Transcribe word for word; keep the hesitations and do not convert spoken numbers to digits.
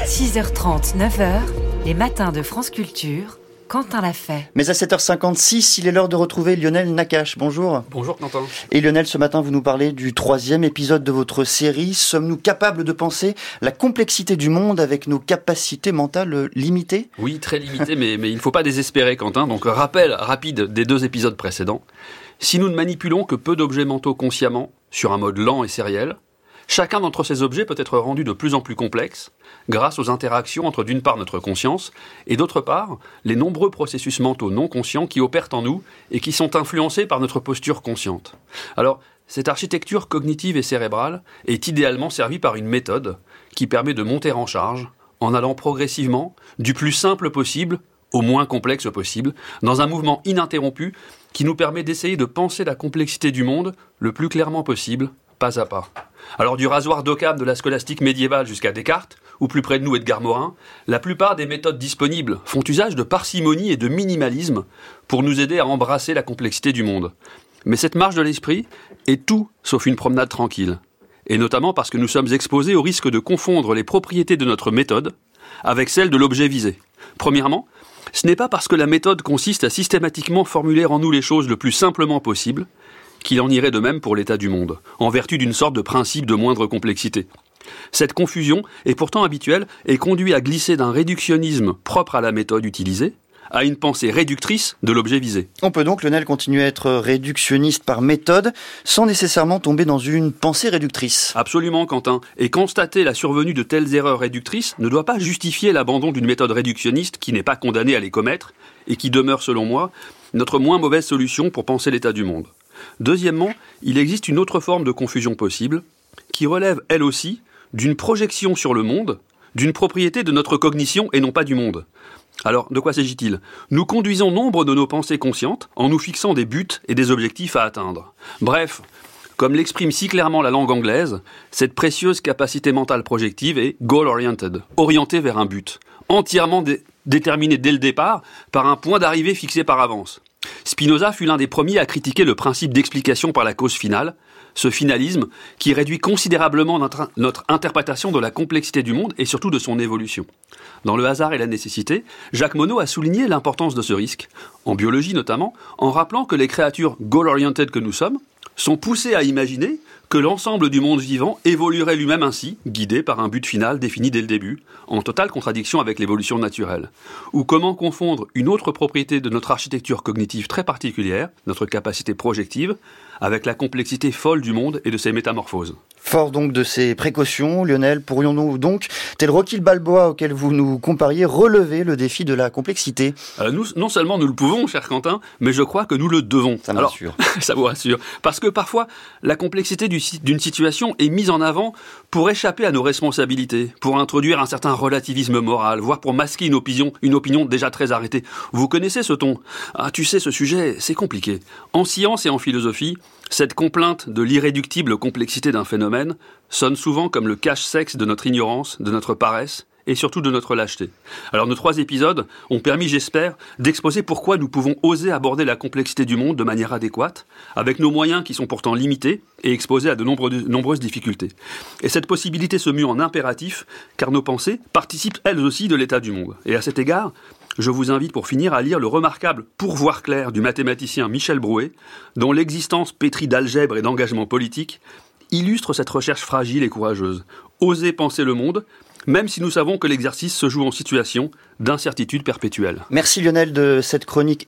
six heures trente, neuf heures, les matins de France Culture, Quentin l'a fait. Mais à sept heures cinquante-six, il est l'heure de retrouver Lionel Nakache. Bonjour. Bonjour Quentin. Et Lionel, ce matin, vous nous parlez du troisième épisode de votre série. Sommes-nous capables de penser la complexité du monde avec nos capacités mentales limitées ? Oui, très limitées, mais, mais il ne faut pas désespérer Quentin. Donc rappel rapide des deux épisodes précédents. Si nous ne manipulons que peu d'objets mentaux consciemment, sur un mode lent et sériel, chacun d'entre ces objets peut être rendu de plus en plus complexe grâce aux interactions entre d'une part notre conscience et d'autre part les nombreux processus mentaux non conscients qui opèrent en nous et qui sont influencés par notre posture consciente. Alors, cette architecture cognitive et cérébrale est idéalement servie par une méthode qui permet de monter en charge en allant progressivement du plus simple possible au moins complexe possible, dans un mouvement ininterrompu qui nous permet d'essayer de penser la complexité du monde le plus clairement possible, pas à pas. Alors du rasoir d'Occam de la scolastique médiévale jusqu'à Descartes, ou plus près de nous Edgar Morin, la plupart des méthodes disponibles font usage de parcimonie et de minimalisme pour nous aider à embrasser la complexité du monde. Mais cette marche de l'esprit est tout sauf une promenade tranquille. Et notamment parce que nous sommes exposés au risque de confondre les propriétés de notre méthode avec celles de l'objet visé. Premièrement, ce n'est pas parce que la méthode consiste à systématiquement formuler en nous les choses le plus simplement possible qu'il en irait de même pour l'état du monde, en vertu d'une sorte de principe de moindre complexité. Cette confusion est pourtant habituelle et conduit à glisser d'un réductionnisme propre à la méthode utilisée à une pensée réductrice de l'objet visé. On peut donc, Lionel, continuer à être réductionniste par méthode sans nécessairement tomber dans une pensée réductrice. Absolument, Quentin. Et constater la survenue de telles erreurs réductrices ne doit pas justifier l'abandon d'une méthode réductionniste qui n'est pas condamnée à les commettre et qui demeure, selon moi, notre moins mauvaise solution pour penser l'état du monde. Deuxièmement, il existe une autre forme de confusion possible qui relève, elle aussi, d'une projection sur le monde, d'une propriété de notre cognition et non pas du monde. Alors, de quoi s'agit-il ? Nous conduisons nombre de nos pensées conscientes en nous fixant des buts et des objectifs à atteindre. Bref, comme l'exprime si clairement la langue anglaise, cette précieuse capacité mentale projective est goal-oriented, orientée vers un but, entièrement dé- déterminée dès le départ par un point d'arrivée fixé par avance. Spinoza fut l'un des premiers à critiquer le principe d'explication par la cause finale, ce finalisme qui réduit considérablement notre, notre interprétation de la complexité du monde et surtout de son évolution. Dans Le hasard et la nécessité, Jacques Monod a souligné l'importance de ce risque, en biologie notamment, en rappelant que les créatures goal-oriented que nous sommes sont poussées à imaginer que l'ensemble du monde vivant évoluerait lui-même ainsi, guidé par un but final défini dès le début, en totale contradiction avec l'évolution naturelle. Ou comment confondre une autre propriété de notre architecture cognitive très particulière, notre capacité projective, avec la complexité folle du monde et de ses métamorphoses. Fort donc de ces précautions, Lionel, pourrions-nous donc, tel Rocky Balboa auquel vous nous compariez, relever le défi de la complexité ? euh, nous, Non seulement nous le pouvons, cher Quentin, mais je crois que nous le devons. Ça me rassure. Ça vous rassure. Parce que parfois, la complexité du, d'une situation est mise en avant pour échapper à nos responsabilités, pour introduire un certain relativisme moral, voire pour masquer une opinion, une opinion déjà très arrêtée. Vous connaissez ce ton ? Ah, tu sais, ce sujet, c'est compliqué. En science et en philosophie, cette complainte de l'irréductible complexité d'un phénomène sonne souvent comme le cache-sexe de notre ignorance, de notre paresse et surtout de notre lâcheté. Alors nos trois épisodes ont permis, j'espère, d'exposer pourquoi nous pouvons oser aborder la complexité du monde de manière adéquate, avec nos moyens qui sont pourtant limités et exposés à de nombreux, nombreuses difficultés. Et cette possibilité se mue en impératif, car nos pensées participent elles aussi de l'état du monde. Et à cet égard, je vous invite pour finir à lire le remarquable Pourvoir clair du mathématicien Michel Brouet, dont l'existence pétrie d'algèbre et d'engagement politique illustre cette recherche fragile et courageuse. Oser penser le monde, même si nous savons que l'exercice se joue en situation d'incertitude perpétuelle. Merci Lionel de cette chronique